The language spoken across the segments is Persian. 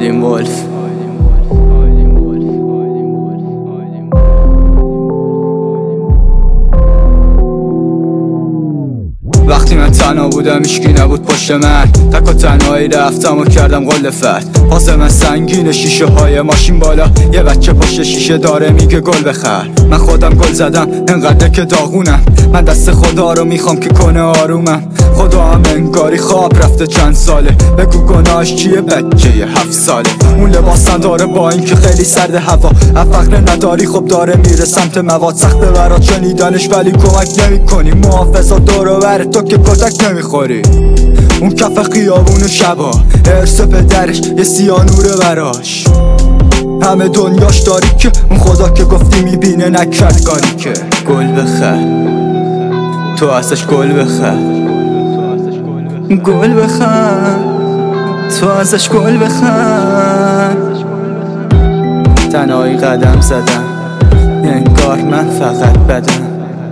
آیلین ولف. وقتی من تنها بودم هیچکی نبود پشت من، تک و تنهایی رفتم و کردم قل فتح. پاس من سنگین، شیشه های ماشین بالا، یه بچه پشت شیشه داره میگه گل بخر. من خودم گل زدم انقدر که داغونم، من دست خدا رو میخوام که کنه آرومم. خدا هم انگاری خواب رفته چند ساله، بگو گناهش چیه بچه 7 ساله. اون لباسم داره با اینکه خیلی سرد هوا، فقر نداری خب داره میره سمت مواد. سخته برات شنیدنش ولی کمک نمیکنی، محافظات دور و بر تو که کتک نمیخوری. اون کف خیابون و شبا ارث پدرش یه سیانوره براش، همه دنیاش داری که اون خدا که گفتی میبینه نکرد کاری که. گل بخر تو ازش گل بخر، گل بخر تو ازش گل بخر. تنهایی قدم زدم انگار من فقط بدم،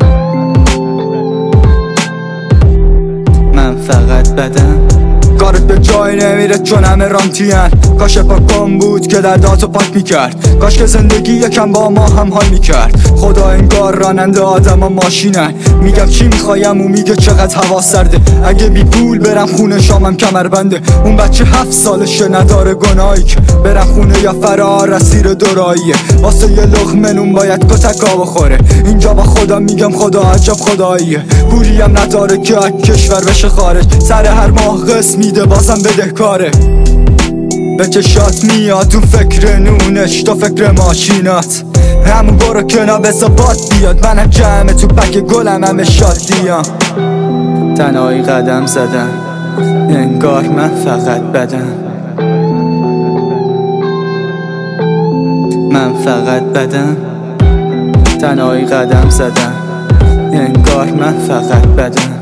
من فقط بدم. کارت به جای نمیره چون همه رانتین، کاش پاکم بود که درداتو پاک میکرد، کاش که زندگی یکم با ما هم حال میکرد. خدا انگار راننده آدم و ماشینن، میگم چی میخوایم و میگه چقدر هوا سرده. اگه بی پول برم خونه شامم کمر بنده، اون بچه 7 سالشه نداره گناهی که برم خونه یا فرار اسیر دوراییه. واسه یه لقمه نون باید کتکا بخوره، اینجا با خدا میگم خدا عجب خداییه. پولی هم نداره که از کشور بشه خارج، سر هر ماه قسط میده بازم بدهکاره. به چشات میاد تو فکر نونش تو فکر ماشینات، همون برو کنا بسا باد بیاد. منم جمع تو پک گلم همه شادیام. تنهایی قدم زدم انگار من فقط بدم، من فقط بدم. تنهایی قدم زدم انگار من فقط بدم،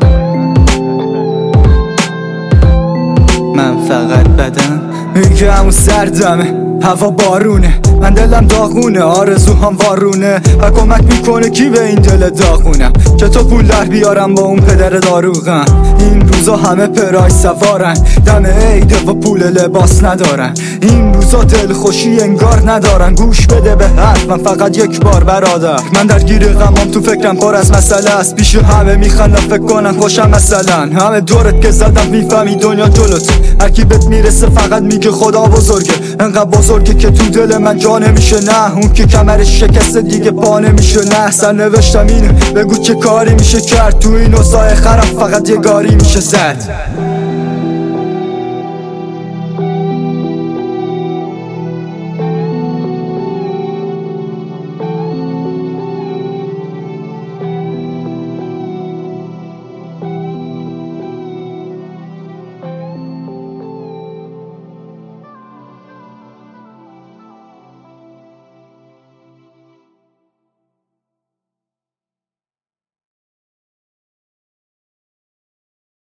من فقط بدم. میگه همون سردمه هوا بارونه، من دلم داغونه آرزوهام وارونه، و کمک میکنه کی به این دل داغونم که تو پول در بیارم با اون پدر داروغم. این روزا همه پرای سوارن، دم عیده و پول لباس ندارن، این روزا دل خوشی انگار ندارن. گوش بده به حرف من فقط یک بار برادر، من درگیر غمام تو فکرم پر از مسئله است. پیش همه میخندم فکر کنن خوشم مثلا، همه دورت که زدم میفهمی دنیا جلوته، هر کی بهت میرسه فقط میگه خدا بزرگه. انقدر بزرگه که تو دل من جا نمیشه، نه اون که کمرش شکسته دیگه پا نمیشه. نه سر نوشتم اینه بگو چه کاری میشه کرد، تو این اوضاع خرم فقط یه گاری میشه زد.